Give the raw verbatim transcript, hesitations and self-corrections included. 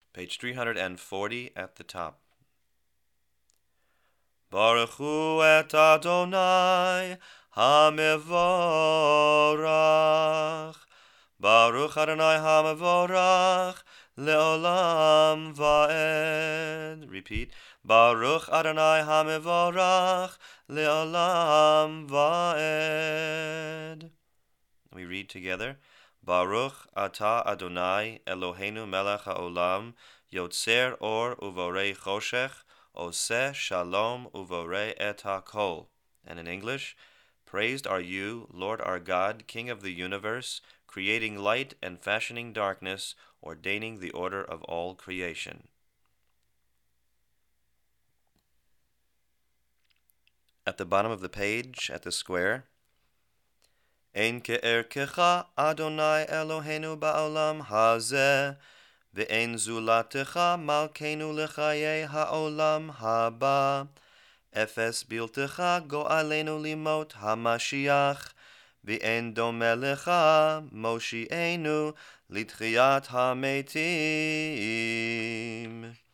Page three hundred forty at the top. Baruch hu et Adonai HaMevorach. Baruch Adonai HaMevorach leolam vaed. Repeat. Baruch Adonai HaMevorach leolam vaed. We read together. Baruch Ata Adonai Eloheinu Melech HaOlam Yotzer Or Uvorei Choshech Oseh Shalom Uvorei Et HaKol. And in English, praised are you, Lord our God, King of the universe, creating light and fashioning darkness, ordaining the order of all creation. At the bottom of the page, at the square, Ein ke'erkecha Adonai Eloheinu ba'olam hazeh, ve'ein zulatecha malkeinu lechaye ha'olam haba. Efes biltecha go'alenu limot hamashiach, ve'ein dome lecha moshi'enu litchiyat hametim.